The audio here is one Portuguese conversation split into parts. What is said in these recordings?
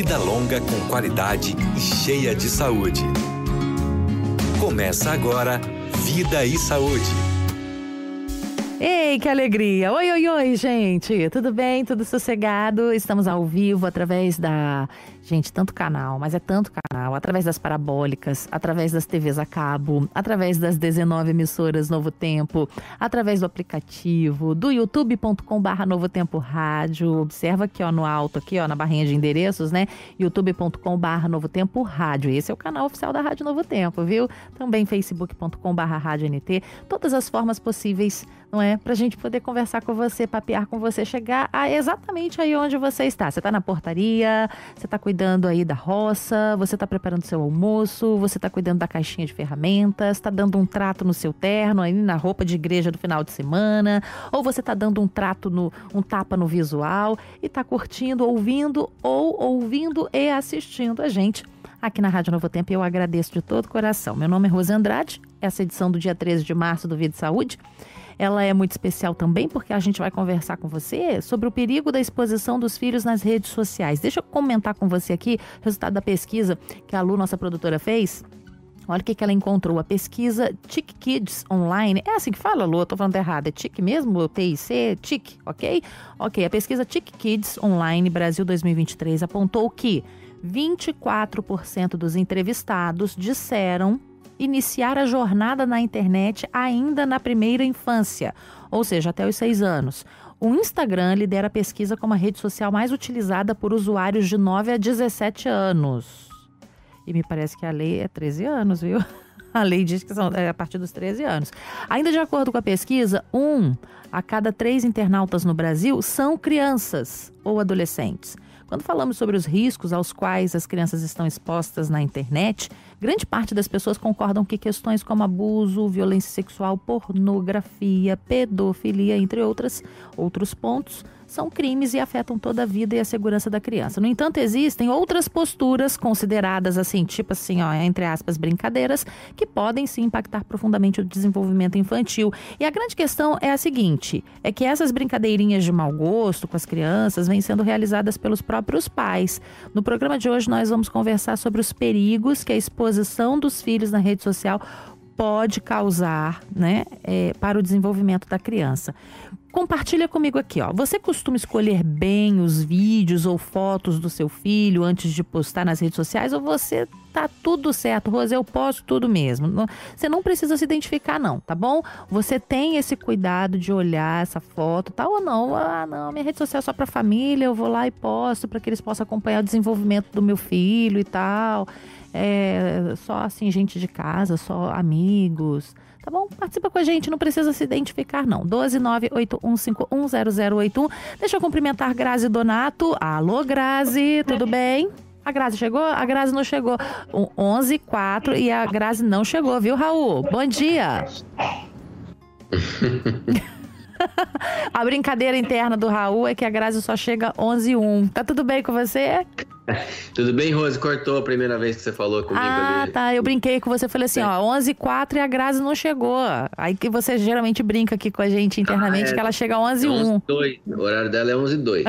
vida longa com qualidade e cheia de saúde. Começa agora Vida e Saúde. Ei, que alegria! Oi, oi, oi, gente! Tudo bem? Tudo sossegado? Estamos ao vivo através da... Gente, tanto canal, mas é tanto canal. Através das parabólicas, através das TVs a cabo, através das 19 emissoras Novo Tempo, através do aplicativo, do youtube.com/Novo Tempo Rádio. Observa aqui, ó, no alto, aqui, ó, na barrinha de endereços, né? youtube.com/Novo Tempo Rádio. Esse é o canal oficial da Rádio Novo Tempo, viu? Também facebook.com/Rádio NT. Todas as formas possíveis, não é? Pra gente poder conversar com você, papear com você, chegar a exatamente aí onde você está. Você tá na portaria, você tá cuidando aí da roça, você tá preparando seu almoço, você tá cuidando da caixinha de ferramentas, tá dando um trato no seu terno, aí na roupa de igreja do final de semana, ou você tá dando um tapa no visual e tá curtindo, ouvindo e assistindo a gente aqui na Rádio Novo Tempo. Eu agradeço de todo o coração. Meu nome é Rose Andrade, essa edição do dia 13 de março do Vida e Saúde. Ela é muito especial também porque a gente vai conversar com você sobre o perigo da exposição dos filhos nas redes sociais. Deixa eu comentar com você aqui o resultado da pesquisa que a Lu, nossa produtora, fez. Olha o que ela encontrou. A pesquisa TIC Kids Online. É assim que fala, Lu? Eu tô falando errado. É TIC mesmo? TIC? TIC, ok? Ok, a pesquisa TIC Kids Online Brasil 2023 apontou que 24% dos entrevistados disseram iniciar a jornada na internet ainda na primeira infância, ou seja, até os 6 anos. O Instagram lidera a pesquisa como a rede social mais utilizada por usuários de 9 a 17 anos. E me parece que a lei é 13 anos, viu? A lei diz que são a partir dos 13 anos. Ainda de acordo com a pesquisa, 1 a cada 3 internautas no Brasil são crianças ou adolescentes. Quando falamos sobre os riscos aos quais as crianças estão expostas na internet, grande parte das pessoas concordam que questões como abuso, violência sexual, pornografia, pedofilia, entre outros pontos, são crimes e afetam toda a vida e a segurança da criança. No entanto, existem outras posturas consideradas assim, tipo assim, ó, entre aspas, brincadeiras, que podem sim impactar profundamente o desenvolvimento infantil. E a grande questão é a seguinte, é que essas brincadeirinhas de mau gosto com as crianças vêm sendo realizadas pelos próprios pais. No programa de hoje nós vamos conversar sobre os perigos que a exposição dos filhos na rede social pode causar, né, para o desenvolvimento da criança. Compartilha comigo aqui, ó. Você costuma escolher bem os vídeos ou fotos do seu filho antes de postar nas redes sociais ou você tá tudo certo, Rose, eu posto tudo mesmo? Você não precisa se identificar não, tá bom? Você tem esse cuidado de olhar essa foto, tal ou não? Ah, não, minha rede social é só pra família, eu vou lá e posto para que eles possam acompanhar o desenvolvimento do meu filho e tal. Só assim, gente de casa, só amigos, tá bom? Participa com a gente, não precisa se identificar não. 12981510081. Deixa eu cumprimentar Grazi Donato. Alô, Grazi, tudo bem? A Grazi chegou? A Grazi não chegou. 11h04 e a Grazi não chegou, viu, Raul? Bom dia. A brincadeira interna do Raul é que a Grazi só chega 11h01. Tá tudo bem com você? Tudo bem, Rose? Cortou a primeira vez que você falou comigo ali. Ah, tá. Eu brinquei com você. Falei assim, ó, 11h04 e a Grazi não chegou. Aí que você geralmente brinca aqui com a gente internamente, que ela chega 11h01. 11h02. O horário dela é 11h02.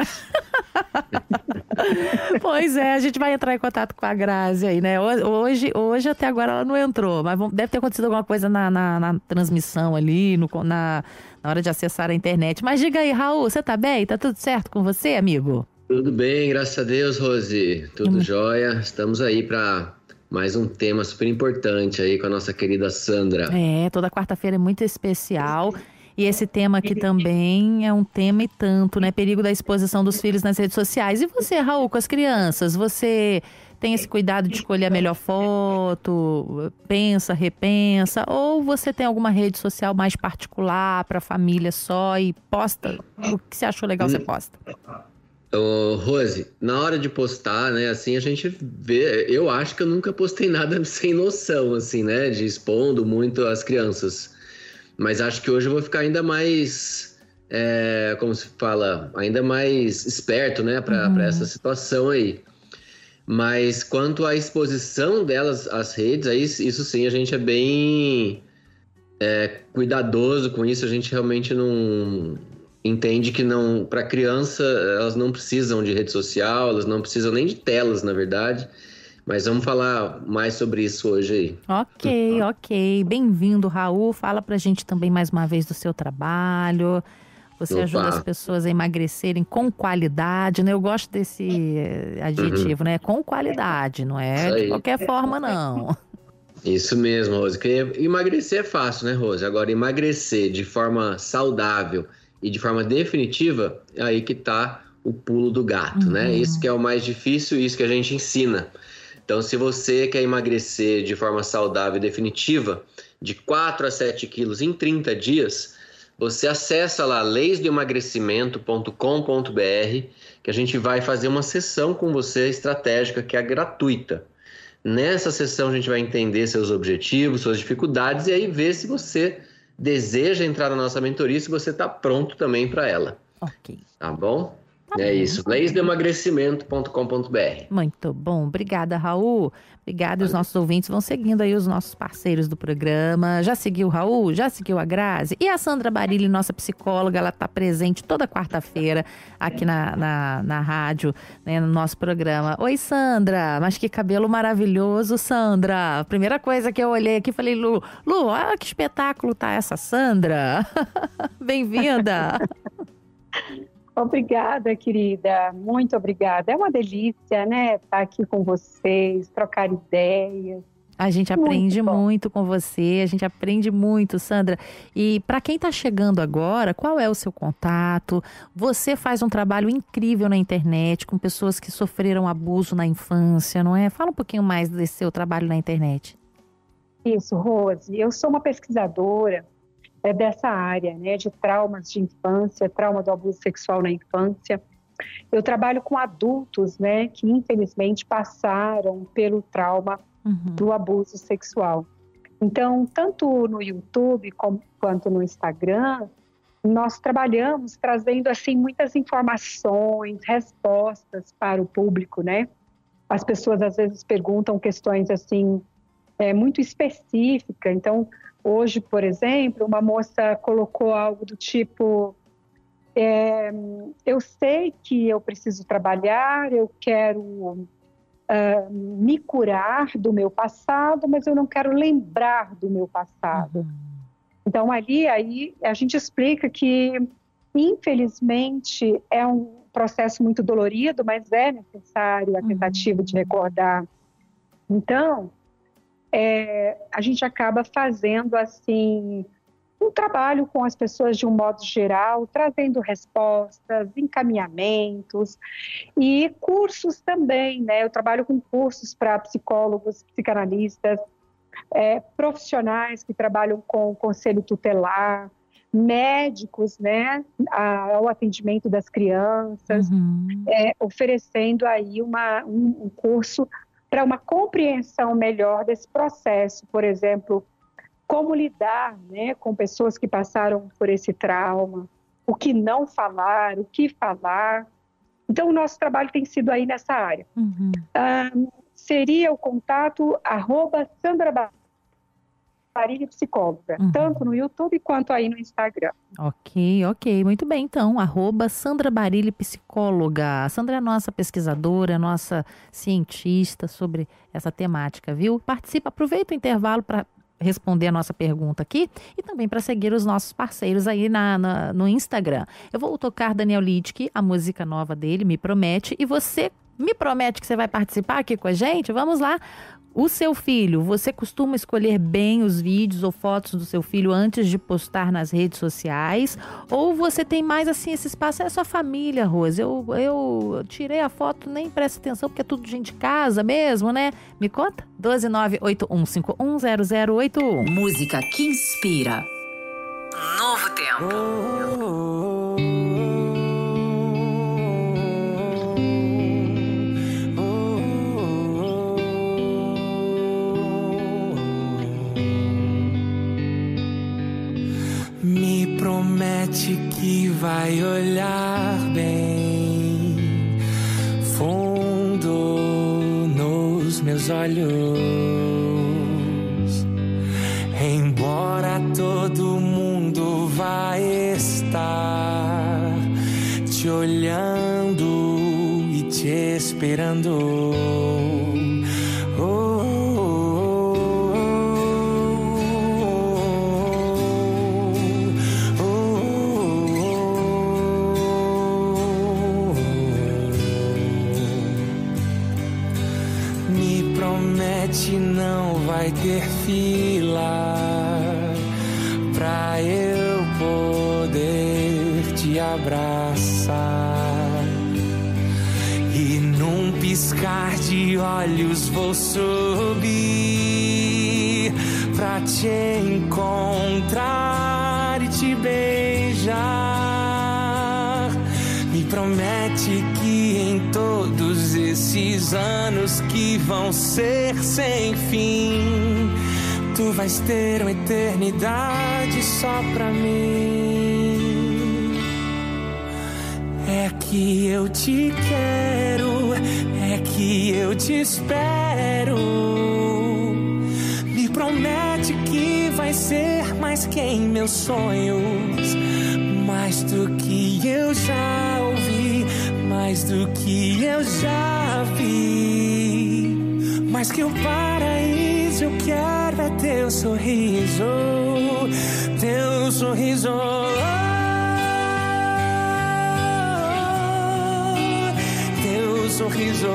Pois é, a gente vai entrar em contato com a Grazi aí, né? Hoje até agora ela não entrou, mas deve ter acontecido alguma coisa na transmissão ali, na hora de acessar a internet. Mas diga aí, Raul, você tá bem? Tá tudo certo com você, amigo? Tudo bem, graças a Deus, Rose. Tudo jóia. Estamos aí para mais um tema super importante aí com a nossa querida Sandra. Toda quarta-feira é muito especial. E esse tema aqui também é um tema e tanto, né? Perigo da exposição dos filhos nas redes sociais. E você, Raul, com as crianças, você tem esse cuidado de escolher a melhor foto, pensa, repensa, ou você tem alguma rede social mais particular para a família só e posta? O que você achou legal, você posta? Rose, na hora de postar, né, assim, a gente vê, eu acho que eu nunca postei nada sem noção, assim, né, de expondo muito as crianças, mas acho que hoje eu vou ficar ainda mais, como se fala, ainda mais esperto, né, para essa situação aí, mas quanto à exposição delas às redes, aí, isso sim, a gente é bem cuidadoso com isso, a gente realmente entende que não, para criança, elas não precisam de rede social, elas não precisam nem de telas, na verdade. Mas vamos falar mais sobre isso hoje aí. Ok. Bem-vindo, Raul. Fala pra gente também mais uma vez do seu trabalho. Você ajuda as pessoas a emagrecerem com qualidade, né? Eu gosto desse adjetivo, né? Com qualidade, não é de qualquer forma, não. Isso mesmo, Rose. Porque emagrecer é fácil, né, Rose? Agora, emagrecer de forma saudável e de forma definitiva, é aí que tá o pulo do gato, né? Isso que é o mais difícil e isso que a gente ensina. Então, se você quer emagrecer de forma saudável e definitiva, de 4 a 7 quilos em 30 dias, você acessa lá leisdoemagrecimento.com.br, que a gente vai fazer uma sessão com você estratégica que é gratuita. Nessa sessão a gente vai entender seus objetivos, suas dificuldades e aí ver se você deseja entrar na nossa mentoria, se você está pronto também para ela. Ok. Tá bom? Isso, leisdoemagrecimento.com.br. Muito bom, obrigada, Raul. Obrigada, os nossos ouvintes vão seguindo aí os nossos parceiros do programa. Já seguiu o Raul? Já seguiu a Grazi? E a Sandra Barilli, nossa psicóloga, ela está presente toda quarta-feira aqui na rádio, né, no nosso programa. Oi, Sandra, mas que cabelo maravilhoso, Sandra. A primeira coisa que eu olhei aqui, falei, Lu, olha que espetáculo tá essa Sandra. Bem-vinda. Obrigada, querida. Muito obrigada. É uma delícia, né? Estar aqui com vocês, trocar ideias. A gente aprende muito com você, a gente aprende muito, Sandra. E para quem está chegando agora, qual é o seu contato? Você faz um trabalho incrível na internet com pessoas que sofreram abuso na infância, não é? Fala um pouquinho mais desse seu trabalho na internet. Isso, Rose. Eu sou uma pesquisadora dessa área, né, de traumas de infância, trauma do abuso sexual na infância. Eu trabalho com adultos, né, que infelizmente passaram pelo trauma do abuso sexual. Então, tanto no YouTube quanto no Instagram, nós trabalhamos trazendo assim muitas informações, respostas para o público, né? As pessoas às vezes perguntam questões assim muito específicas. Então, hoje, por exemplo, uma moça colocou algo do tipo: eu sei que eu preciso trabalhar, eu quero me curar do meu passado, mas eu não quero lembrar do meu passado. Então, aí a gente explica que, infelizmente, é um processo muito dolorido, mas é necessário a tentativa de recordar. Então, a gente acaba fazendo assim um trabalho com as pessoas de um modo geral, trazendo respostas, encaminhamentos e cursos também, né? Eu trabalho com cursos para psicólogos, psicanalistas, profissionais que trabalham com conselho tutelar, médicos, né? Ao atendimento das crianças, oferecendo aí um curso para uma compreensão melhor desse processo, por exemplo, como lidar, né, com pessoas que passaram por esse trauma, o que não falar, o que falar. Então, o nosso trabalho tem sido aí nessa área. Seria o contato @Sandra Barilli Psicóloga, tanto no YouTube quanto aí no Instagram. Ok, muito bem então, @Sandra Barilli Psicóloga. A Sandra é nossa pesquisadora, nossa cientista sobre essa temática, viu? Participa, aproveita o intervalo para responder a nossa pergunta aqui e também para seguir os nossos parceiros aí no Instagram. Eu vou tocar Daniel Littke, a música nova dele, Me Promete, e você me promete que você vai participar aqui com a gente? Vamos lá. O seu filho, você costuma escolher bem os vídeos ou fotos do seu filho antes de postar nas redes sociais? Ou você tem mais assim, esse espaço? É sua família, Rose. Eu tirei a foto, nem presta atenção, porque é tudo gente de casa mesmo, né? Me conta. 12981510081. Música que inspira. Novo tempo. Me promete que vai olhar bem fundo nos meus olhos, embora todo mundo vai estar esperando. Me promete não vai ter fila pra eu poder te abraçar. E num piscar de olhos vou subir pra te encontrar e te beijar. Me promete que em todos esses anos que vão ser sem fim, tu vais ter uma eternidade só pra mim. É que eu te quero, é que eu te espero. Me promete que vai ser mais que em meus sonhos, mais do que eu já ouvi, mais do que eu já vi. Mais que o paraíso eu quero é teu sorriso, teu sorriso. Teu sorriso.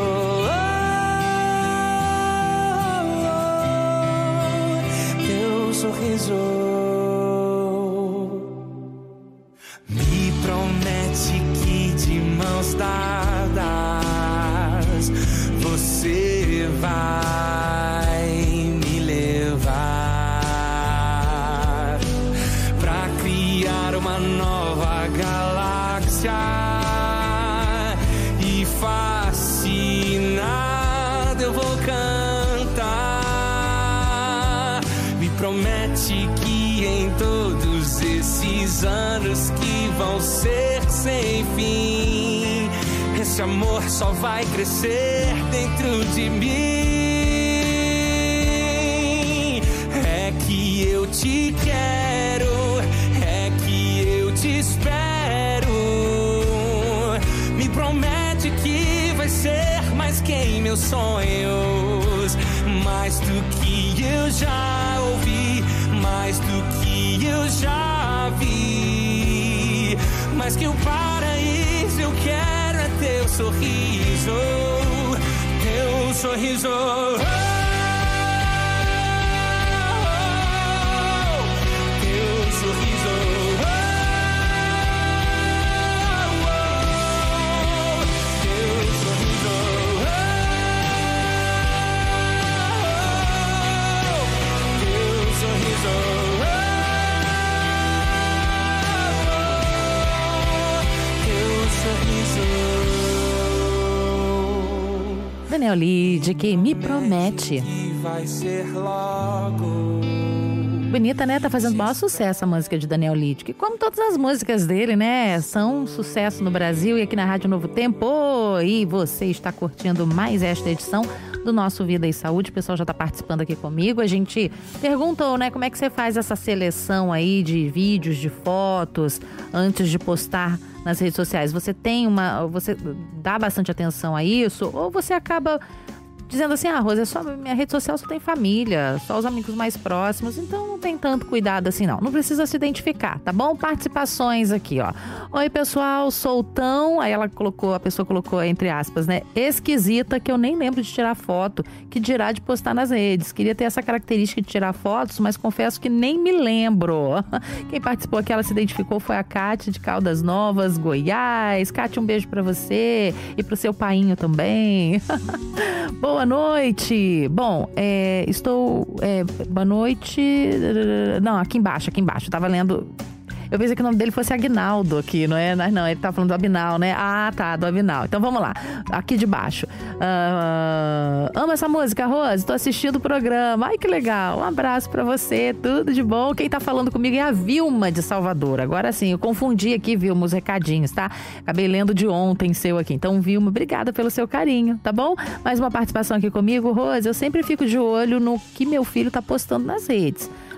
Teu sorriso. Me promete que de mãos dadas você vai me levar pra criar uma nova galáxia e fascinado eu vou cantar. Me promete que em todos esses anos que vão ser sem fim, esse amor só vai crescer dentro de mim. É que eu te quero, é que eu te espero. Me promete que vai ser mais que em meus sonhos, mais do que eu já ouvi, mais do que eu já vi. Mais que o paraíso eu quero é teu sorriso, teu sorriso. Teu sorriso. Teu sorriso. Teu sorriso. Daniel Lide, que me promete. Vai ser logo. Bonita, né? Tá fazendo maior sucesso a música de Daniel Lide, que como todas as músicas dele, né, são sucesso no Brasil e aqui na Rádio Novo Tempo. E você está curtindo mais esta edição do nosso Vida e Saúde. O pessoal já tá participando aqui comigo. A gente perguntou, né, como é que você faz essa seleção aí de vídeos, de fotos, antes de postar nas redes sociais. Você dá bastante atenção a isso? Ou você acaba dizendo assim, Rosa, minha rede social só tem família, só os amigos mais próximos, então não tem tanto cuidado assim não precisa se identificar, tá bom? Participações aqui, ó. Oi pessoal, sou tão, aí a pessoa colocou entre aspas, né, esquisita, que eu nem lembro de tirar foto, que dirá de postar nas redes. Queria ter essa característica de tirar fotos, mas confesso que nem me lembro. Quem participou aqui, ela se identificou, foi a Cátia de Caldas Novas, Goiás. Cátia, um beijo pra você e pro seu painho também. Boa noite. Bom, boa noite. Não, aqui embaixo. Eu tava lendo. Eu pensei que o nome dele fosse Aguinaldo aqui, não é? Não, ele tá falando do Abinal, né? Ah, tá, do Abinal. Então vamos lá, aqui de baixo. Amo essa música, Rose, tô assistindo o programa. Ai, que legal, um abraço pra você, tudo de bom. Quem tá falando comigo é a Vilma de Salvador. Agora sim, eu confundi aqui, Vilma, os recadinhos, tá? Acabei lendo de ontem seu aqui. Então, Vilma, obrigada pelo seu carinho, tá bom? Mais uma participação aqui comigo, Rose. Eu sempre fico de olho no que meu filho tá postando nas redes.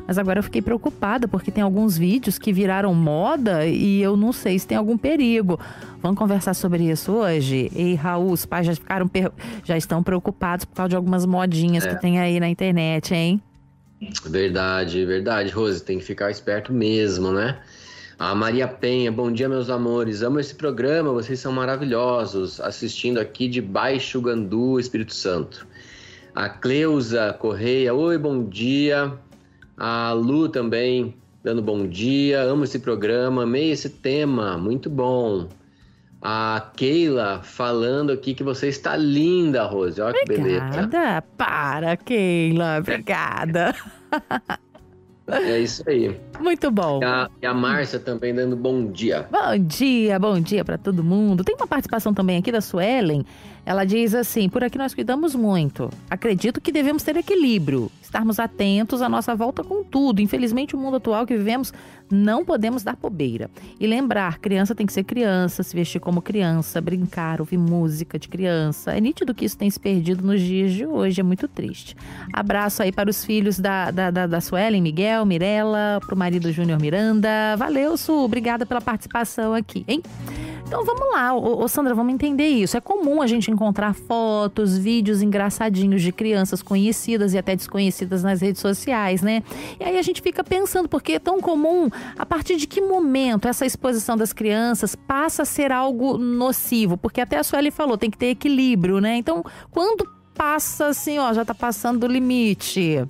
Mas agora eu fiquei preocupada, porque tem alguns vídeos que viraram moda e eu não sei se tem algum perigo. Vamos conversar sobre isso hoje? E Raul, os pais já estão preocupados por causa de algumas modinhas que tem aí na internet, hein? Verdade, Rose. Tem que ficar esperto mesmo, né? A Maria Penha, bom dia, meus amores. Amo esse programa, vocês são maravilhosos. Assistindo aqui de Baixo Gandu, Espírito Santo. A Cleusa Correia, oi, bom dia. A Lu também, dando bom dia. Amo esse programa, amei esse tema, muito bom. A Keila falando aqui que você está linda, Rose. Olha que beleza. Obrigada. Para, Keila. Obrigada. É isso aí. Muito bom. E a Márcia também dando bom dia. Bom dia para todo mundo. Tem uma participação também aqui da Suelen. Ela diz assim: por aqui nós cuidamos muito. Acredito que devemos ter equilíbrio, estarmos atentos à nossa volta com tudo. Infelizmente, o mundo atual que vivemos, não podemos dar bobeira. E lembrar, criança tem que ser criança, se vestir como criança, brincar, ouvir música de criança. É nítido que isso tem se perdido nos dias de hoje, é muito triste. Abraço aí para os filhos da Suelen, Miguel, Mirella, pro marido Júnior Miranda. Valeu, Su, obrigada pela participação aqui, hein? Então vamos lá, ô Sandra, vamos entender isso. É comum a gente encontrar fotos, vídeos engraçadinhos de crianças conhecidas e até desconhecidas nas redes sociais, né? E aí a gente fica pensando, porque é tão comum, a partir de que momento essa exposição das crianças passa a ser algo nocivo? Porque até a Sueli falou, tem que ter equilíbrio, né? Então, quando passa assim, ó, já tá passando do limite?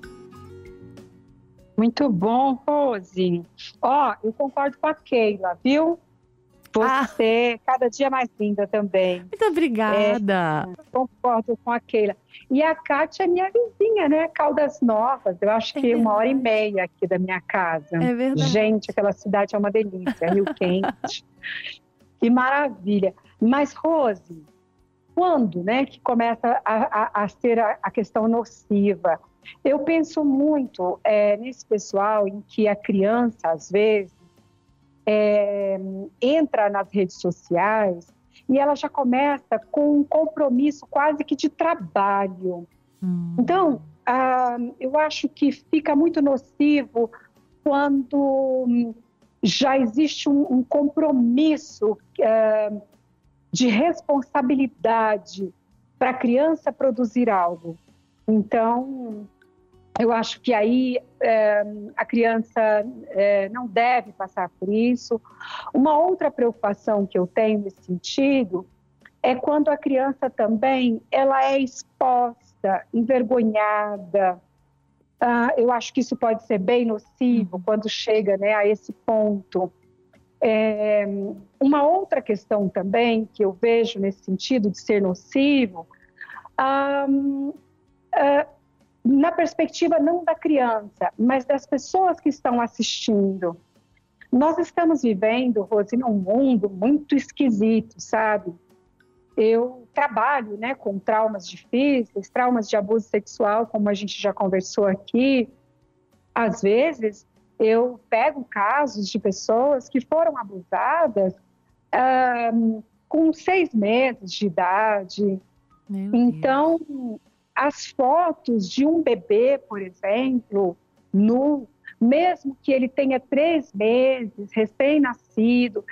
Muito bom, Rose. Eu concordo com a Keila, viu? Você, cada dia mais linda também. Muito obrigada. Concordo com a Keila. E a Kátia é minha vizinha, né? Caldas Novas. Eu acho que 1h30 aqui da minha casa. É verdade. Gente, aquela cidade é uma delícia. Rio Quente. Que maravilha. Mas, Rose, quando, né, que começa a ser a questão nociva? Eu penso muito nesse pessoal em que a criança, às vezes, entra nas redes sociais e ela já começa com um compromisso quase que de trabalho. Então, eu acho que fica muito nocivo quando já existe um compromisso de responsabilidade para a criança produzir algo. Então, eu acho que aí a criança não deve passar por isso. Uma outra preocupação que eu tenho nesse sentido é quando a criança também ela é exposta, envergonhada. Eu acho que isso pode ser bem nocivo quando chega, né, a esse ponto. Uma outra questão também que eu vejo nesse sentido de ser nocivo, na perspectiva não da criança, mas das pessoas que estão assistindo. Nós estamos vivendo, Rose, num mundo muito esquisito, sabe? Eu trabalho, né, com traumas difíceis, traumas de abuso sexual, como a gente já conversou aqui. Às vezes, eu pego casos de pessoas que foram abusadas com 6 meses de idade. Então, as fotos de um bebê, por exemplo, nu, mesmo que ele tenha 3 meses, recém-nascido.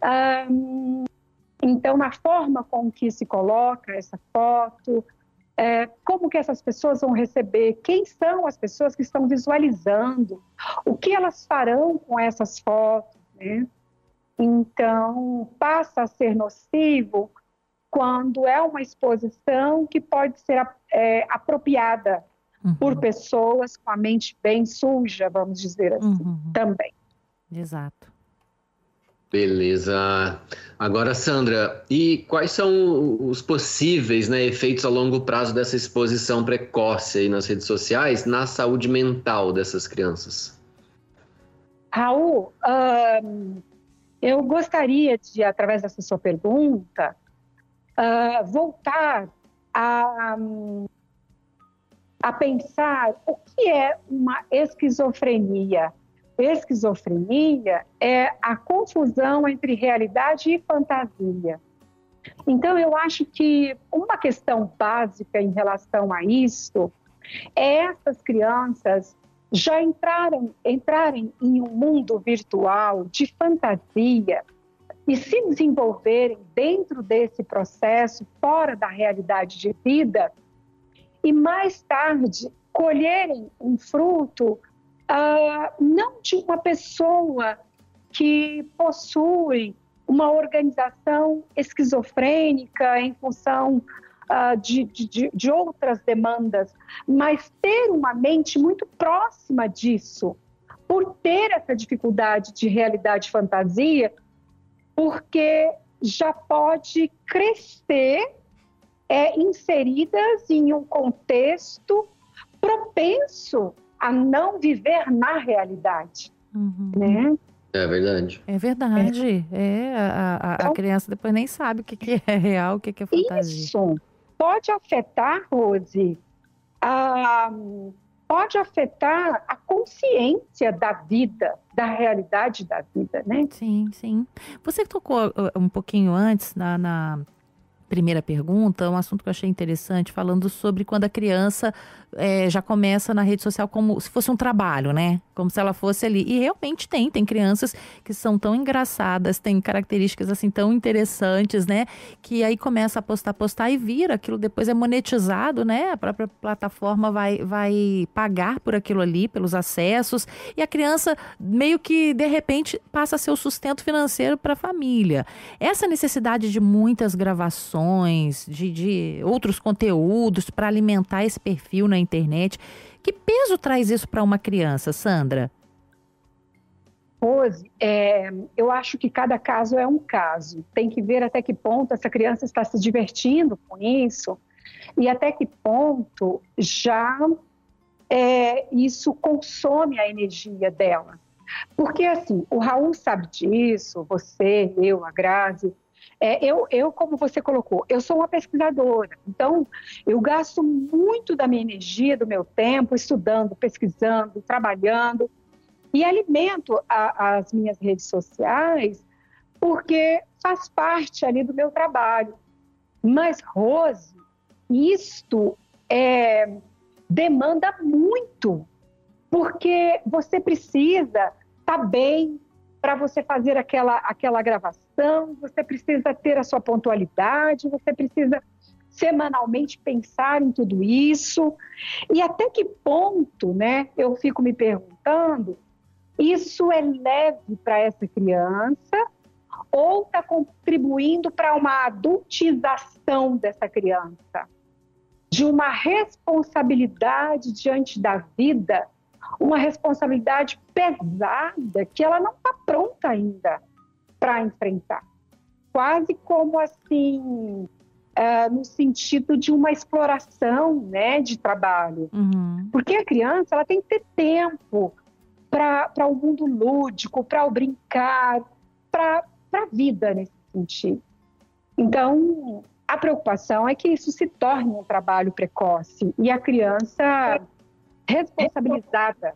Então, na forma com que se coloca essa foto, como que essas pessoas vão receber, quem são as pessoas que estão visualizando, o que elas farão com essas fotos, né? Então, passa a ser nocivo quando é uma exposição que pode ser apropriada por pessoas com a mente bem suja, vamos dizer assim, também. Exato. Beleza. Agora, Sandra, e quais são os possíveis, né, efeitos a longo prazo dessa exposição precoce aí nas redes sociais na saúde mental dessas crianças? Raul, eu gostaria de, através dessa sua pergunta, voltar a pensar o que é uma esquizofrenia. Esquizofrenia é a confusão entre realidade e fantasia. Então, eu acho que uma questão básica em relação a isso é essas crianças já entrarem em um mundo virtual de fantasia e se desenvolverem dentro desse processo, fora da realidade de vida, e mais tarde colherem um fruto não de uma pessoa que possui uma organização esquizofrênica em função de outras demandas, mas ter uma mente muito próxima disso, por ter essa dificuldade de realidade e fantasia, porque já pode crescer inseridas em um contexto propenso a não viver na realidade, né? É verdade. É verdade. A criança depois nem sabe o que é real, o que é fantasia. Isso pode afetar, Rose, pode afetar a consciência da vida, da realidade da vida, né? Sim, sim. Você tocou um pouquinho antes, na primeira pergunta, um assunto que eu achei interessante, falando sobre quando a criança já começa na rede social como se fosse um trabalho, né? Como se ela fosse ali. E realmente tem crianças que são tão engraçadas, têm características assim tão interessantes, né? Que aí começa a postar e vira, aquilo depois é monetizado, né? A própria plataforma vai pagar por aquilo ali, pelos acessos, e a criança meio que, de repente, passa a ser o sustento financeiro para a família. Essa necessidade de muitas gravações, de outros conteúdos para alimentar esse perfil na internet, que peso traz isso para uma criança, Sandra? Rose, eu acho que cada caso é um caso. Tem que ver até que ponto essa criança está se divertindo com isso e até que ponto já isso consome a energia dela. Porque, assim, o Raul sabe disso, você, eu, a Grazi. Eu, como você colocou, eu sou uma pesquisadora, então eu gasto muito da minha energia, do meu tempo, estudando, pesquisando, trabalhando, e alimento as minhas redes sociais, porque faz parte ali do meu trabalho. Mas, Rose, isto demanda muito, porque você precisa estar bem para você fazer aquela gravação, você precisa ter a sua pontualidade, você precisa semanalmente pensar em tudo isso. E até que ponto, né, eu fico me perguntando, isso é leve para essa criança ou está contribuindo para uma adultização dessa criança? De uma responsabilidade diante da vida, uma responsabilidade pesada que ela não está pronta ainda para enfrentar. Quase como assim, no sentido de uma exploração, né, de trabalho. Porque a criança ela tem que ter tempo para o mundo lúdico, para o brincar, para a vida nesse sentido. Então, a preocupação é que isso se torne um trabalho precoce e a criança responsabilizada.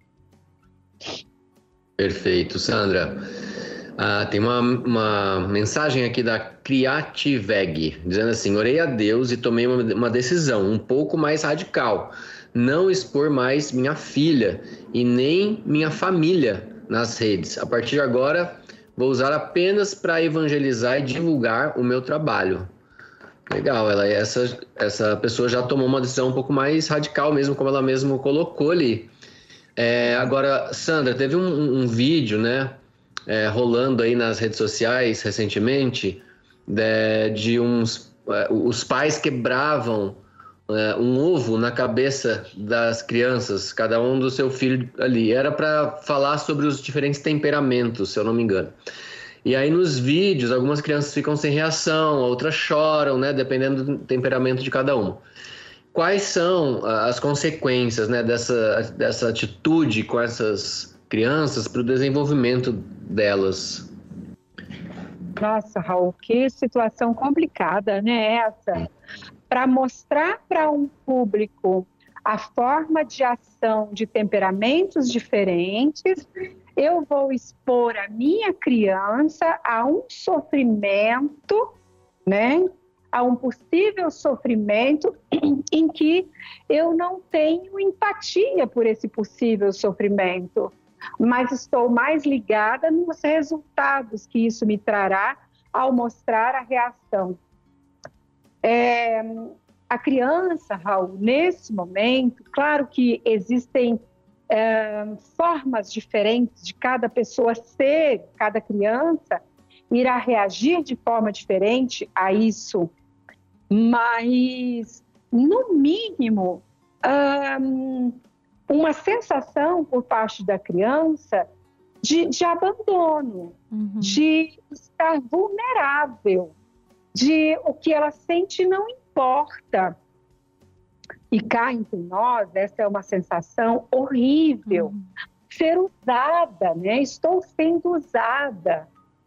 Perfeito, Sandra. Tem uma mensagem aqui da Criativeg, dizendo assim: orei a Deus e tomei uma decisão um pouco mais radical. Não expor mais minha filha e nem minha família nas redes. A partir de agora, vou usar apenas para evangelizar e divulgar o meu trabalho. Legal, essa pessoa já tomou uma decisão um pouco mais radical mesmo, como ela mesma colocou ali. Agora, Sandra, teve um vídeo, né, rolando aí nas redes sociais recentemente, de os pais quebravam um ovo na cabeça das crianças, cada um do seu filho ali. Era para falar sobre os diferentes temperamentos, se eu não me engano. E aí nos vídeos, algumas crianças ficam sem reação, outras choram, né, dependendo do temperamento de cada uma. Quais são as consequências, né, dessa atitude com essas crianças para o desenvolvimento delas? Nossa, Raul, que situação complicada, né, essa? Para mostrar para um público a forma de ação de temperamentos diferentes, eu vou expor a minha criança a um sofrimento, né, a um possível sofrimento em que eu não tenho empatia por esse possível sofrimento, mas estou mais ligada nos resultados que isso me trará ao mostrar a reação. A criança, Raul, nesse momento, claro que existem formas diferentes de cada pessoa ser, cada criança irá reagir de forma diferente a isso, mas, no mínimo, uma sensação por parte da criança de abandono, de estar vulnerável, de o que ela sente não importa. E cá entre nós, essa é uma sensação horrível. Ser usada, né? Estou sendo usada.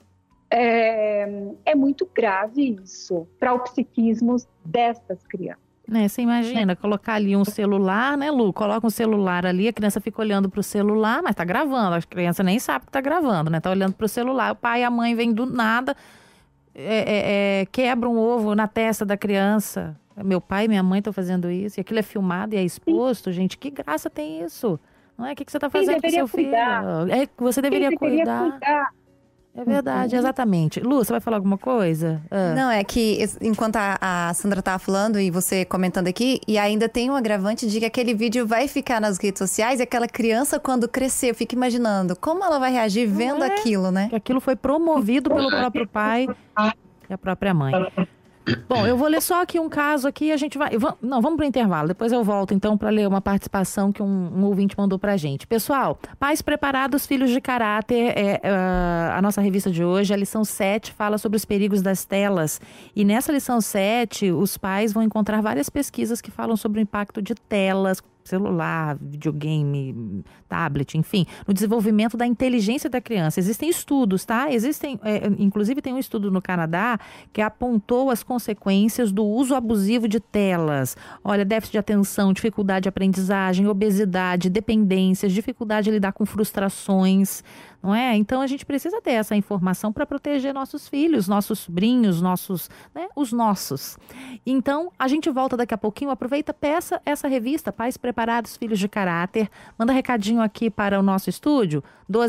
É muito grave isso para o psiquismo dessas crianças. Você imagina, colocar ali um celular, né, Lu? Coloca um celular ali, a criança fica olhando pro celular, mas tá gravando. A criança nem sabe que tá gravando, né? Tá olhando pro celular, o pai e a mãe vêm do nada, quebra um ovo na testa da criança. Meu pai e minha mãe estão fazendo isso, e aquilo é filmado e é exposto. Gente, que graça tem isso? Não é? O que você tá fazendo com seu filho? Você deveria cuidar. É verdade, exatamente. Lu, você vai falar alguma coisa? Não, é que enquanto a Sandra tava falando e você comentando aqui, e ainda tem um agravante de que aquele vídeo vai ficar nas redes sociais e aquela criança, quando crescer, eu fico imaginando como ela vai reagir vendo aquilo, né? Que aquilo foi promovido pelo próprio pai e a própria mãe. Bom, eu vou ler só aqui um caso aqui, a gente vai... vamos pro intervalo, depois eu volto então para ler uma participação que um ouvinte mandou pra gente. Pessoal, Pais Preparados, Filhos de Caráter, a nossa revista de hoje, a lição 7 fala sobre os perigos das telas. E nessa lição 7, os pais vão encontrar várias pesquisas que falam sobre o impacto de telas, celular, videogame, tablet, enfim, no desenvolvimento da inteligência da criança. Existem estudos, tá? Inclusive tem um estudo no Canadá que apontou as consequências do uso abusivo de telas. Olha, déficit de atenção, dificuldade de aprendizagem, obesidade, dependências, dificuldade de lidar com frustrações, não é? Então a gente precisa ter essa informação para proteger nossos filhos, nossos sobrinhos, os nossos. Então a gente volta daqui a pouquinho, aproveita, peça essa revista, Pais Preparados, Filhos de Caráter, manda recadinho aqui para o nosso estúdio,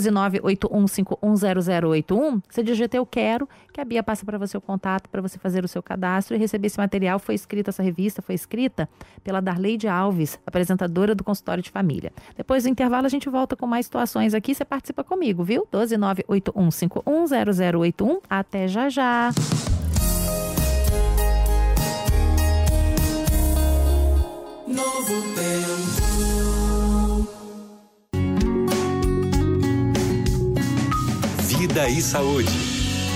12981510081, você digita eu quero, que a Bia passa para você o contato, para você fazer o seu cadastro e receber esse material. Essa revista foi escrita pela Darleide Alves, apresentadora do Consultório de Família. Depois do intervalo a gente volta com mais situações aqui, você participa comigo, viu? 12981510081, até já já. Novo tempo. Vida e saúde.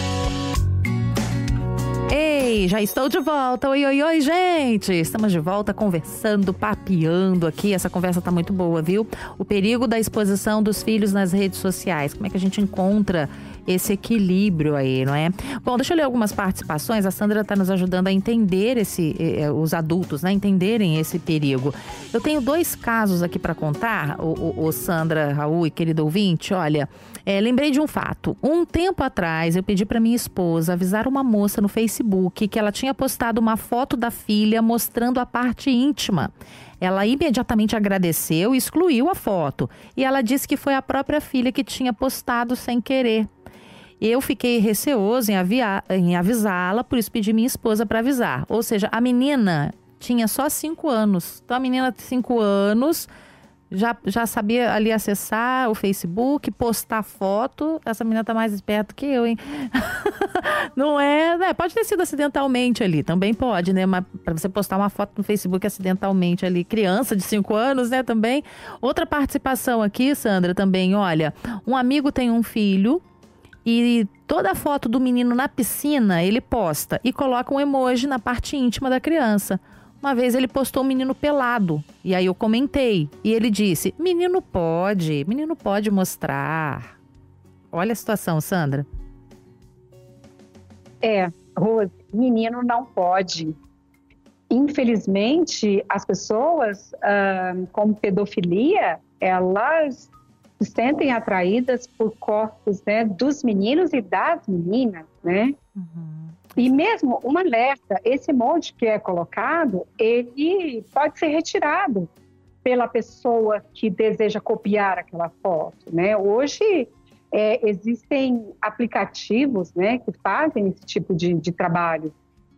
Ei, já estou de volta. Oi, oi, oi, gente. Estamos de volta conversando, papeando aqui. Essa conversa tá muito boa, viu? O perigo da exposição dos filhos nas redes sociais. Como é que a gente encontra esse equilíbrio aí, não é? Bom, deixa eu ler algumas participações. A Sandra está nos ajudando a entender os adultos, né? Entenderem esse perigo. Eu tenho 2 casos aqui para contar, o Sandra, Raul e querido ouvinte. Olha, lembrei de um fato. Um tempo atrás, eu pedi para minha esposa avisar uma moça no Facebook que ela tinha postado uma foto da filha mostrando a parte íntima. Ela imediatamente agradeceu e excluiu a foto. E ela disse que foi a própria filha que tinha postado sem querer. Eu fiquei receoso em avisá-la, por isso pedi minha esposa para avisar. Ou seja, a menina tinha só 5 anos. Então a menina de 5 anos já sabia ali acessar o Facebook, postar foto. Essa menina tá mais esperta que eu, hein? Não é? Pode ter sido acidentalmente ali, também pode, né? Mas para você postar uma foto no Facebook acidentalmente ali, criança de 5 anos, né, também. Outra participação aqui, Sandra, também, olha, um amigo tem um filho e toda foto do menino na piscina ele posta e coloca um emoji na parte íntima da criança. Uma vez ele postou um menino pelado, e aí eu comentei, e ele disse, menino pode mostrar. Olha a situação, Sandra. Rose, menino não pode. Infelizmente, as pessoas com pedofilia, elas se sentem atraídas por corpos, né, dos meninos e das meninas, né? E mesmo um alerta, esse emoji que é colocado, ele pode ser retirado pela pessoa que deseja copiar aquela foto, né? Hoje existem aplicativos, né, que fazem esse tipo de trabalho.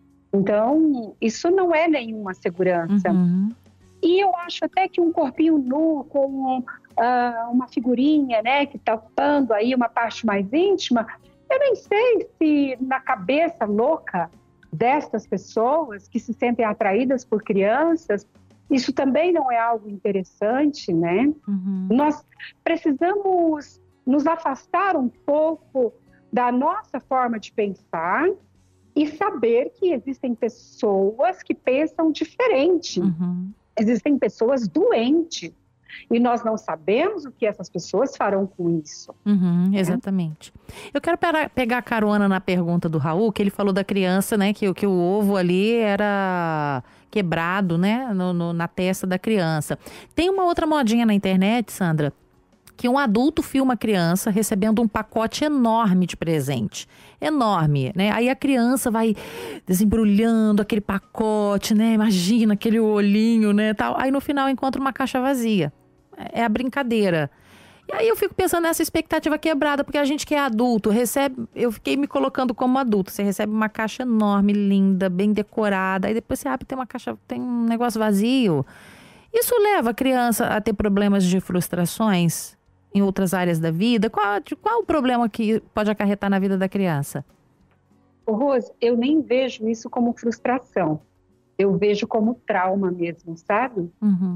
Então, isso não é nenhuma segurança. E eu acho até que um corpinho nu com uma figurinha, né, que está tapando aí uma parte mais íntima, eu nem sei se na cabeça louca destas pessoas que se sentem atraídas por crianças, isso também não é algo interessante, né? Nós precisamos nos afastar um pouco da nossa forma de pensar e saber que existem pessoas que pensam diferente. Existem pessoas doentes. E nós não sabemos o que essas pessoas farão com isso. Exatamente. Eu quero pegar carona na pergunta do Raul, que ele falou da criança, né? Que o ovo ali era quebrado, né? Na testa da criança. Tem uma outra modinha na internet, Sandra, que um adulto filma a criança recebendo um pacote enorme de presente. Enorme, né? Aí a criança vai desembrulhando aquele pacote, né? Imagina aquele olhinho, né? Tal. Aí no final encontra uma caixa vazia. É a brincadeira. E aí eu fico pensando nessa expectativa quebrada, porque a gente que é adulto recebe... Eu fiquei me colocando como adulto. Você recebe uma caixa enorme, linda, bem decorada. Aí depois você abre e tem um negócio vazio. Isso leva a criança a ter problemas de frustrações em outras áreas da vida? Qual o problema que pode acarretar na vida da criança? Rose, eu nem vejo isso como frustração. Eu vejo como trauma mesmo, sabe?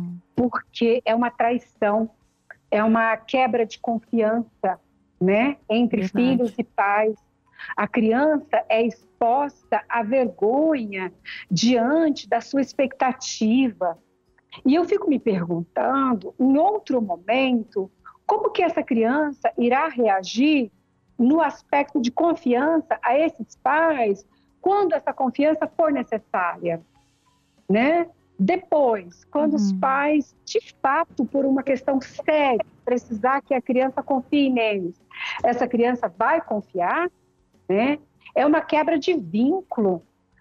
Porque é uma traição, é uma quebra de confiança, né? Entre filhos e pais. A criança é exposta à vergonha diante da sua expectativa. E eu fico me perguntando, em outro momento, como que essa criança irá reagir no aspecto de confiança a esses pais quando essa confiança for necessária, né? Depois, quando os pais, de fato, por uma questão séria, precisar que a criança confie neles, essa criança vai confiar, né? É uma quebra de vínculo.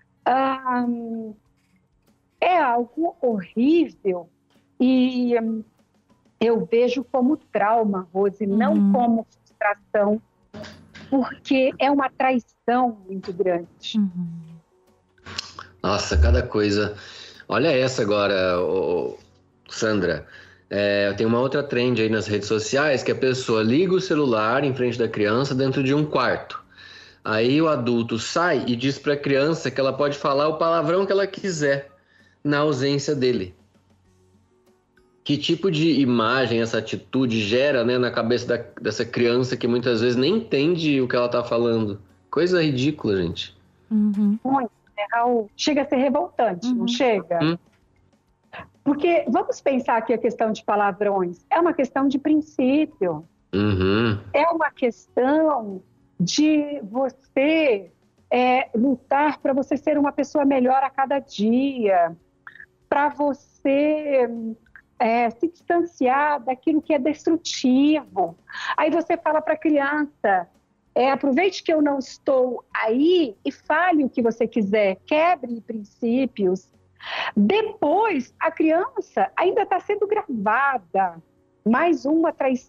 É algo horrível e eu vejo como trauma, Rose, não como frustração, porque é uma traição muito grande. Nossa, cada coisa. Olha essa agora, Sandra. Tem uma outra trend aí nas redes sociais que a pessoa liga o celular em frente da criança dentro de um quarto. Aí o adulto sai e diz para a criança que ela pode falar o palavrão que ela quiser na ausência dele. Que tipo de imagem essa atitude gera, né, na cabeça dessa criança que muitas vezes nem entende o que ela está falando? Coisa ridícula, gente. Muito, né, Raul? Chega a ser revoltante, não chega? Porque vamos pensar aqui a questão de palavrões. É uma questão de princípio. É uma questão de você lutar para você ser uma pessoa melhor a cada dia, para você se distanciar daquilo que é destrutivo. Aí você fala para a criança, aproveite que eu não estou aí e fale o que você quiser, quebre princípios. Depois, a criança ainda está sendo gravada, mais uma traição.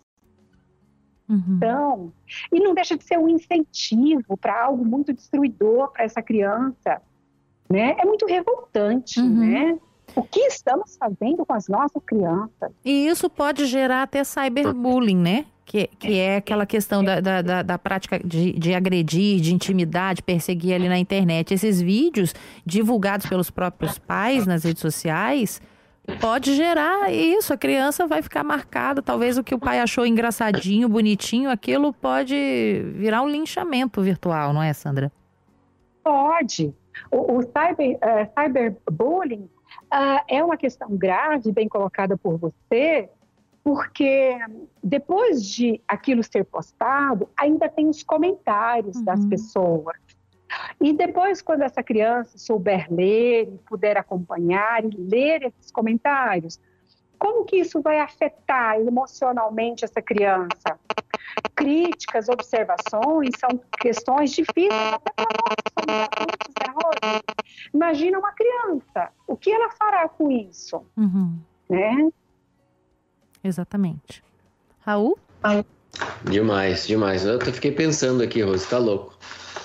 E não deixa de ser um incentivo para algo muito destruidor para essa criança, né? É muito revoltante, né? O que estamos fazendo com as nossas crianças? E isso pode gerar até cyberbullying, né? Que é aquela questão da prática de agredir, de intimidar, de perseguir ali na internet. Esses vídeos divulgados pelos próprios pais nas redes sociais pode gerar isso. A criança vai ficar marcada. Talvez o que o pai achou engraçadinho, bonitinho, aquilo pode virar um linchamento virtual, não é, Sandra? Pode. O cyberbullying é uma questão grave, bem colocada por você, porque depois de aquilo ser postado, ainda tem os comentários das pessoas. E depois, quando essa criança souber ler e puder acompanhar e ler esses comentários, como que isso vai afetar emocionalmente essa criança? críticas, observações, são questões difíceis até para nós que somos adultos, né, Rose? Imagina uma criança, o que ela fará com isso? Né? Exatamente. Raul? Demais. Eu fiquei pensando aqui, Rose, tá louco.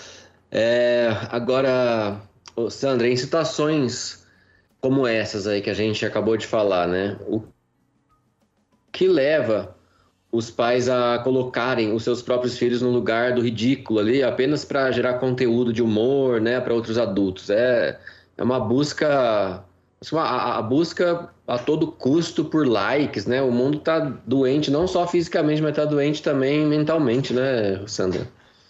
Agora, Sandra, em situações como essas aí que a gente acabou de falar, né? O que leva os pais a colocarem os seus próprios filhos no lugar do ridículo ali, apenas para gerar conteúdo de humor, né, para outros adultos? É uma busca, a busca a todo custo por likes, né? O mundo tá doente, não só fisicamente, mas tá doente também mentalmente, né, Sandra?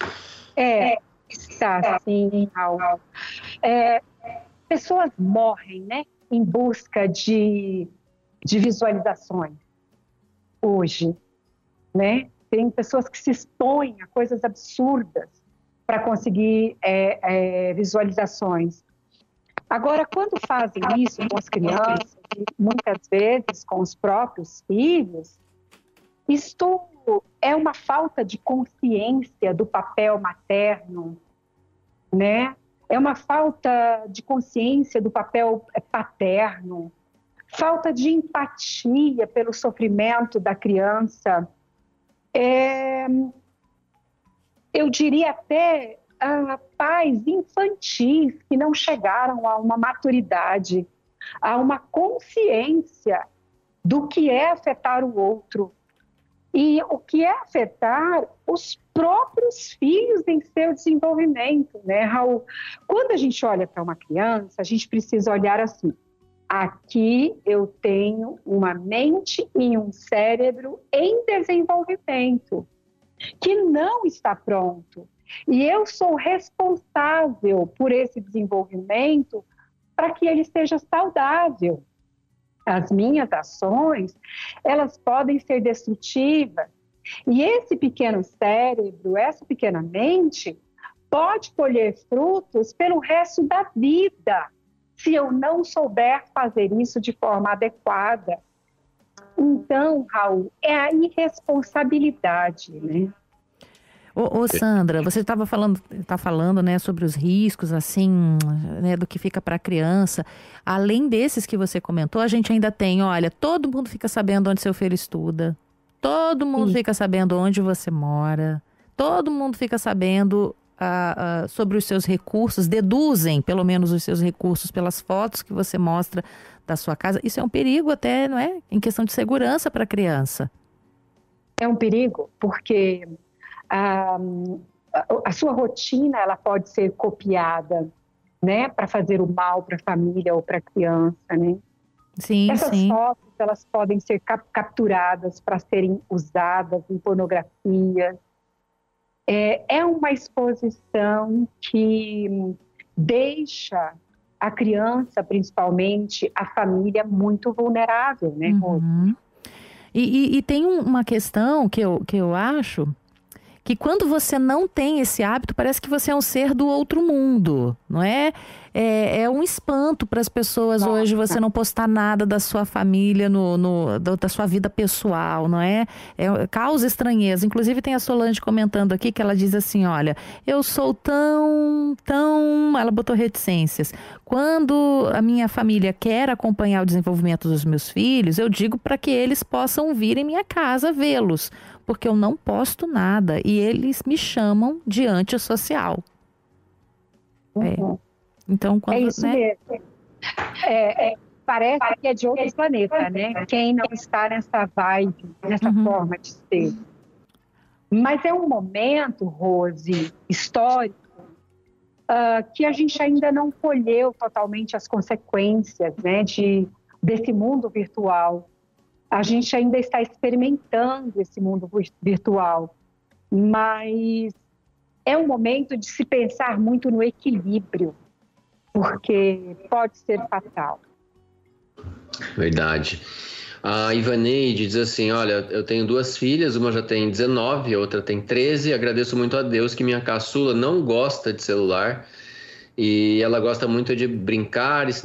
Está sim, Raul. Pessoas morrem, né, em busca de visualizações hoje, né? Tem pessoas que se expõem a coisas absurdas para conseguir visualizações. Agora, quando fazem isso com as crianças, e muitas vezes com os próprios filhos, isto é uma falta de consciência do papel materno, né? É uma falta de consciência do papel paterno, falta de empatia pelo sofrimento da criança. Eu diria até pais infantis que não chegaram a uma maturidade, a uma consciência do que é afetar o outro e o que é afetar os próprios filhos em seu desenvolvimento, né, Raul? Quando a gente olha para uma criança, a gente precisa olhar assim: aqui eu tenho uma mente e um cérebro em desenvolvimento, que não está pronto. E eu sou responsável por esse desenvolvimento para que ele seja saudável. As minhas ações, elas podem ser destrutivas. E esse pequeno cérebro, essa pequena mente, pode colher frutos pelo resto da vida, se eu não souber fazer isso de forma adequada. Então, Raul, é a irresponsabilidade, né? Ô Sandra, você está falando, né, sobre os riscos, assim, né, do que fica para a criança. Além desses que você comentou, a gente ainda tem, olha, todo mundo fica sabendo onde seu filho estuda, todo mundo fica sabendo onde você mora, todo mundo fica sabendo sobre os seus recursos, deduzem pelo menos os seus recursos pelas fotos que você mostra da sua casa. Isso é um perigo até, não é? Em questão de segurança para a criança. É um perigo, porque a sua rotina ela pode ser copiada, né, para fazer o mal para a família ou para a criança, né? Sim, Essas fotos elas podem ser capturadas para serem usadas em pornografia. É uma exposição que deixa a criança, principalmente, a família muito vulnerável, né, Rose? E tem uma questão que eu acho que quando você não tem esse hábito, parece que você é um ser do outro mundo, não é? É um espanto para as pessoas hoje você não postar nada da sua família, da sua vida pessoal, não é? Causa estranheza. Inclusive tem a Solange comentando aqui que ela diz assim, olha, eu sou tão... Ela botou reticências. Quando a minha família quer acompanhar o desenvolvimento dos meus filhos, eu digo para que eles possam vir em minha casa vê-los, porque eu não posto nada e eles me chamam de antissocial. Então, quando, isso mesmo. Parece que é de outro planeta, né? Quem não está nessa vibe, nessa forma de ser. Mas é um momento, Rose, histórico, que a gente ainda não colheu totalmente as consequências, né, desse mundo virtual. A gente ainda está experimentando esse mundo virtual, mas é um momento de se pensar muito no equilíbrio, porque pode ser fatal. Verdade. A Ivaneide diz assim, olha, eu tenho 2 filhas, uma já tem 19, a outra tem 13, agradeço muito a Deus que minha caçula não gosta de celular e ela gosta muito de brincar e se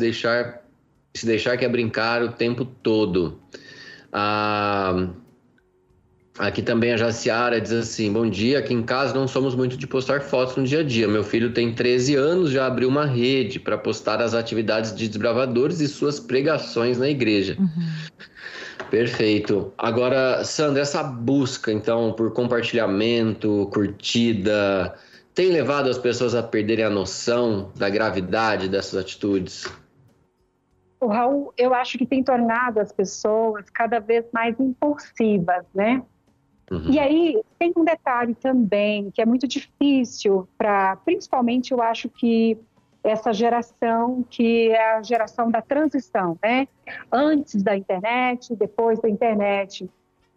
deixar quer brincar o tempo todo. Aqui também a Jaciara diz assim: bom dia, aqui em casa não somos muito de postar fotos no dia a dia. Meu filho tem 13 anos, já abriu uma rede para postar as atividades de desbravadores e suas pregações na igreja. Perfeito. Agora, Sandra, essa busca, então, por compartilhamento, curtida, tem levado as pessoas a perderem a noção da gravidade dessas atitudes? O Raul, eu acho que tem tornado as pessoas cada vez mais impulsivas, né? E aí, tem um detalhe também que é muito difícil principalmente eu acho que essa geração que é a geração da transição, né? Antes da internet, depois da internet.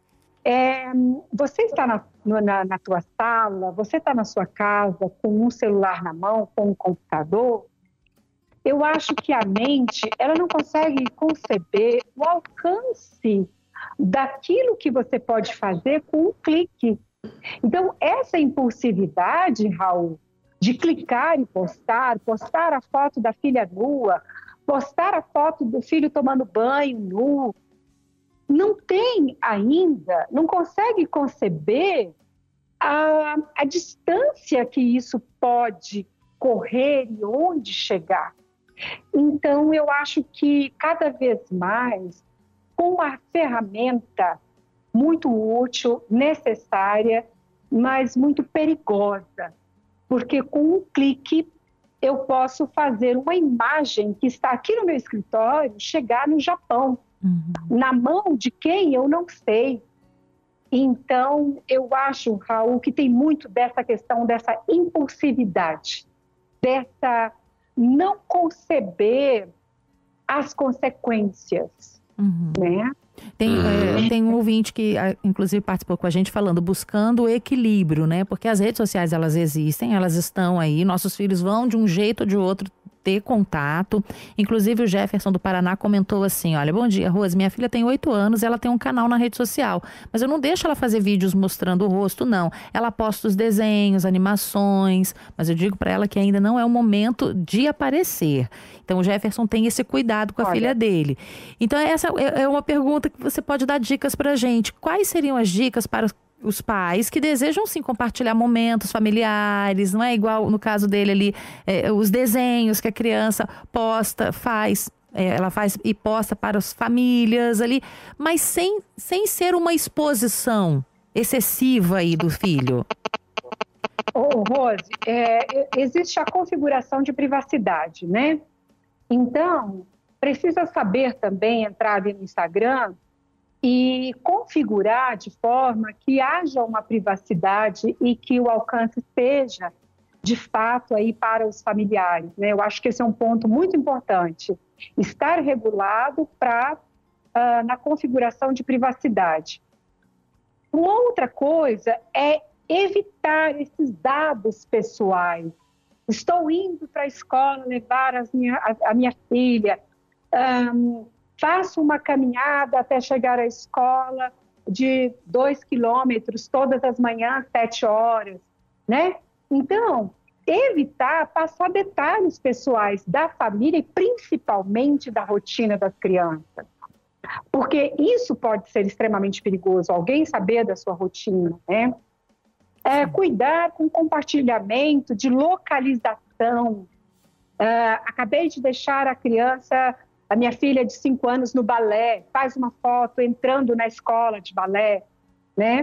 Você está na tua sala, você está na sua casa com um celular na mão, com um computador, eu acho que a mente, ela não consegue conceber o alcance daquilo que você pode fazer com um clique. Então, essa impulsividade, Raul, de clicar e postar a foto da filha nua, postar a foto do filho tomando banho nu, não tem ainda, não consegue conceber a distância que isso pode correr e onde chegar. Então, eu acho que cada vez mais, com uma ferramenta muito útil, necessária, mas muito perigosa, porque com um clique eu posso fazer uma imagem que está aqui no meu escritório chegar no Japão, na mão de quem eu não sei. Então, eu acho, Raul, que tem muito dessa questão, dessa impulsividade, dessa não conceber as consequências, né? Tem um ouvinte que, inclusive, participou com a gente falando, buscando o equilíbrio, né? Porque as redes sociais, elas existem, elas estão aí, nossos filhos vão de um jeito ou de outro ter contato. Inclusive o Jefferson do Paraná comentou assim: olha, bom dia, Rose, minha filha tem 8 anos, ela tem um canal na rede social, mas eu não deixo ela fazer vídeos mostrando o rosto, não. Ela posta os desenhos, animações, mas eu digo para ela que ainda não é o momento de aparecer. Então o Jefferson tem esse cuidado com a filha dele. Então essa é uma pergunta que você pode dar dicas pra gente. Quais seriam as dicas para os pais que desejam sim compartilhar momentos familiares, não é igual no caso dele ali, os desenhos que a criança posta, ela faz e posta para as famílias ali, mas sem ser uma exposição excessiva aí do filho? Rose, existe a configuração de privacidade, né? Então, precisa saber também entrar ali no Instagram e configurar de forma que haja uma privacidade e que o alcance seja, de fato, aí para os familiares, né? Eu acho que esse é um ponto muito importante. Estar regulado na configuração de privacidade. Uma outra coisa é evitar esses dados pessoais. Estou indo para a escola levar a minha filha, faço uma caminhada até chegar à escola de 2 quilômetros todas as manhãs, 7 horas, né? Então, evitar passar detalhes pessoais da família e principalmente da rotina das crianças. Porque isso pode ser extremamente perigoso, alguém saber da sua rotina, né? Cuidar com compartilhamento de localização. Acabei de deixar a minha filha de 5 anos no balé, faz uma foto entrando na escola de balé, né?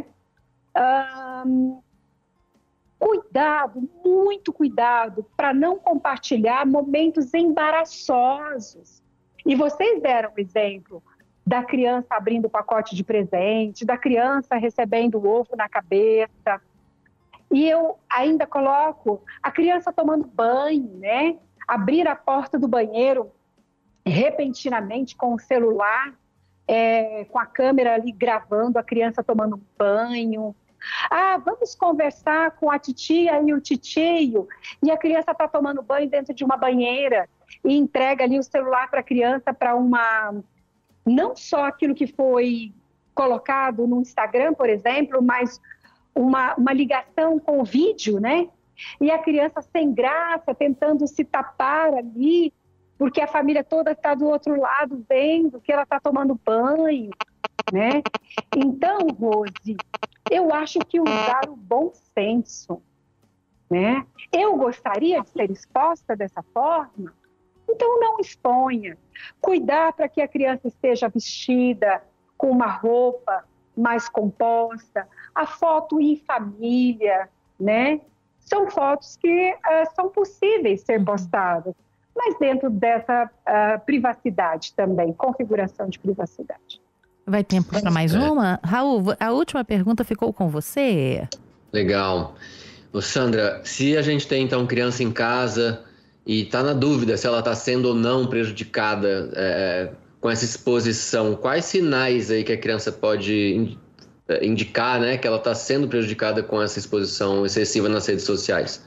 Cuidado, muito cuidado, para não compartilhar momentos embaraçosos. E vocês deram o exemplo da criança abrindo o pacote de presente, da criança recebendo o ovo na cabeça. E eu ainda coloco a criança tomando banho, né? Abrir a porta do banheiro repentinamente com o celular, com a câmera ali gravando a criança tomando banho. Vamos conversar com a titia e o titio, e a criança está tomando banho dentro de uma banheira e entrega ali o celular para a criança para não só aquilo que foi colocado no Instagram, por exemplo, mas uma ligação com o vídeo, né? E a criança sem graça, tentando se tapar ali, porque a família toda está do outro lado vendo que ela está tomando banho, né? Então, Rose, Eu acho que usar o bom senso, né? Eu gostaria de ser exposta dessa forma, então não exponha. Cuidar para que a criança esteja vestida com uma roupa mais composta, a foto em família, né? São fotos que são possíveis ser postadas, mas dentro dessa privacidade também, configuração de privacidade. Vai tempo para mais uma? Raul, a última pergunta ficou com você. Legal. Ô Sandra, se a gente tem então criança em casa e está na dúvida se ela está sendo ou não prejudicada com essa exposição, quais sinais aí que a criança pode indicar, né, que ela está sendo prejudicada com essa exposição excessiva nas redes sociais?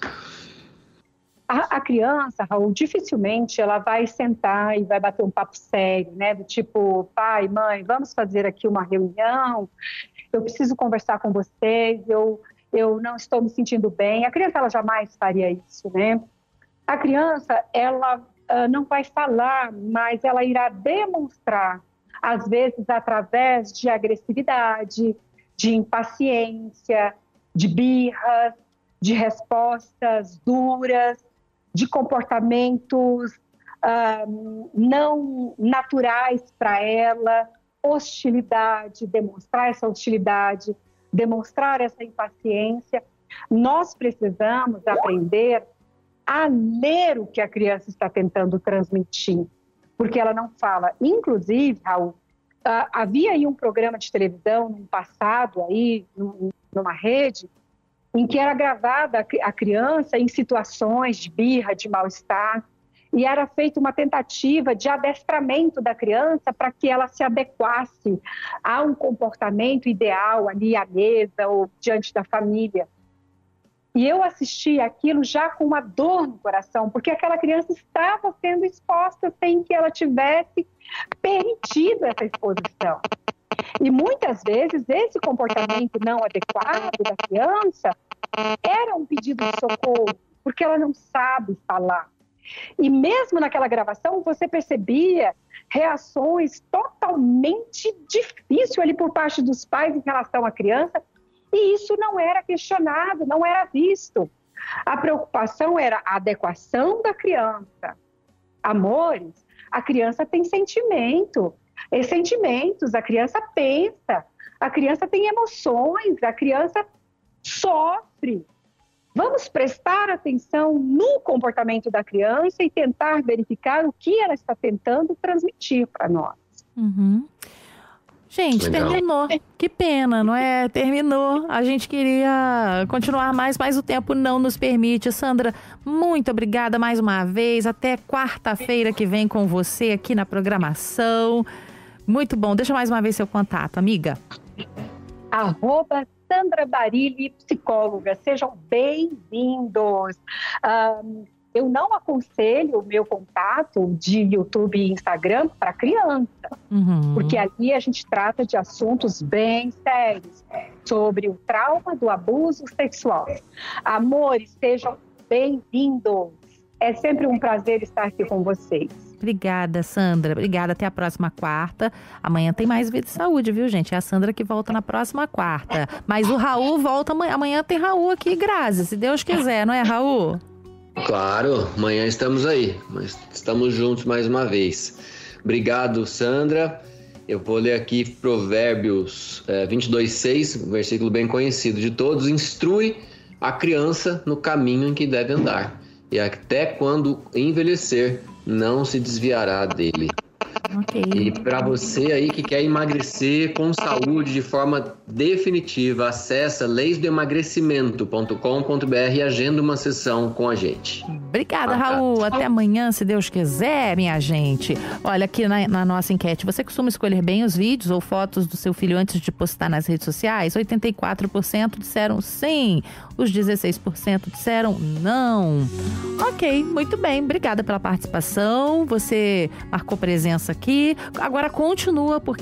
A criança, Raul, dificilmente ela vai sentar e vai bater um papo sério, né? Do tipo, pai, mãe, vamos fazer aqui uma reunião, eu preciso conversar com vocês, eu não estou me sentindo bem. A criança, ela jamais faria isso, né? A criança, ela não vai falar, mas ela irá demonstrar, às vezes através de agressividade, de impaciência, de birras, de respostas duras, de comportamentos não naturais para ela, hostilidade, demonstrar essa hostilidade, demonstrar essa impaciência. Nós precisamos aprender a ler o que a criança está tentando transmitir, porque ela não fala. Inclusive, Raul, havia aí um programa de televisão no passado, aí, numa rede, em que era gravada a criança em situações de birra, de mal-estar, e era feita uma tentativa de adestramento da criança para que ela se adequasse a um comportamento ideal ali à mesa ou diante da família. E eu assisti aquilo já com uma dor no coração, porque aquela criança estava sendo exposta sem que ela tivesse permitido essa exposição. E muitas vezes esse comportamento não adequado da criança era um pedido de socorro, porque ela não sabe falar. E mesmo naquela gravação você percebia reações totalmente difíceis ali por parte dos pais em relação à criança, e isso não era questionado, não era visto. A preocupação era a adequação da criança. Amores, a criança tem sentimentos, a criança pensa, a criança tem emoções, a criança sofre. Vamos prestar atenção no comportamento da criança e tentar verificar o que ela está tentando transmitir para nós. Uhum. Gente, legal. Terminou. Que pena, não é? Terminou. A gente queria continuar mais, mas o tempo não nos permite. Sandra, muito obrigada mais uma vez. Até quarta-feira que vem com você aqui na programação. Muito bom. Deixa mais uma vez seu contato, amiga. @Sandra Barilli, psicóloga. Sejam bem-vindos. Eu não aconselho o meu contato de YouTube e Instagram para criança, porque ali a gente trata de assuntos bem sérios, sobre o trauma do abuso sexual. Amores, sejam bem-vindos. É sempre um prazer estar aqui com vocês. Obrigada, Sandra. Obrigada. Até a próxima quarta. Amanhã tem mais Vida e Saúde, viu, gente? É a Sandra que volta na próxima quarta. Mas o Raul volta amanhã. Amanhã tem Raul aqui, Grazi, se Deus quiser, não é, Raul? Claro, amanhã estamos aí, mas estamos juntos mais uma vez. Obrigado, Sandra. Eu vou ler aqui Provérbios 22:6, um versículo bem conhecido de todos. Instrui a criança no caminho em que deve andar, e até quando envelhecer, não se desviará dele. Okay. E para você aí que quer emagrecer com saúde de forma definitiva, acessa leisdoemagrecimento.com.br e agenda uma sessão com a gente. Obrigada, Raul. Até amanhã, se Deus quiser, minha gente. Olha, aqui na nossa enquete, você costuma escolher bem os vídeos ou fotos do seu filho antes de postar nas redes sociais? 84% disseram sim, os 16% disseram não. Ok, muito bem. Obrigada pela participação. Você marcou presença aqui. Agora continua, porque tem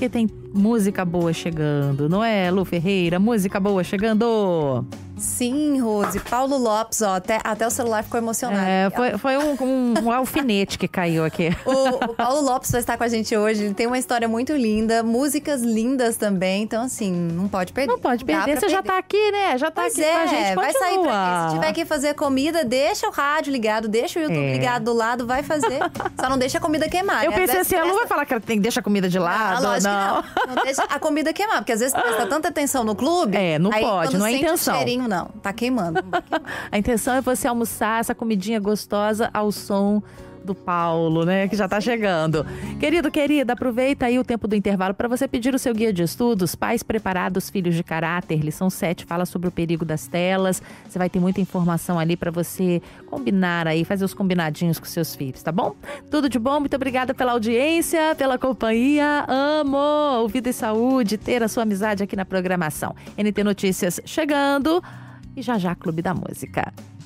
música boa chegando, não é, Lu Ferreira? Música boa chegando. Sim, Rose. Paulo Lopes, ó, até o celular ficou emocionado. Foi um alfinete que caiu aqui. O Paulo Lopes vai estar com a gente hoje. Ele tem uma história muito linda, músicas lindas também. Então, assim, não pode perder. Não pode perder. Você já tá aqui, né? Já tá aqui com a gente. Vai continua. sair pra quê? Se tiver que fazer comida, deixa o rádio ligado, deixa o YouTube ligado do lado, vai fazer. Só não deixa a comida queimar. Eu pensei assim, a Lu vai falar que ela tem que deixar a comida de lado. Lógico que não. Não deixa a comida queimar, porque às vezes presta tanta atenção no clube. Não aí, pode, não é intenção. Cheirinho, não, tá queimando. A intenção é você almoçar essa comidinha gostosa ao som do Paulo, né? Que já tá chegando. Querido, querida, aproveita aí o tempo do intervalo para você pedir o seu guia de estudos, Pais Preparados, Filhos de Caráter. Lição 7 fala sobre o perigo das telas. Você vai ter muita informação ali para você combinar aí, fazer os combinadinhos com seus filhos, tá bom? Tudo de bom, muito obrigada pela audiência, pela companhia. Amo Vida e Saúde, ter a sua amizade aqui na programação. NT Notícias chegando. E já Clube da Música.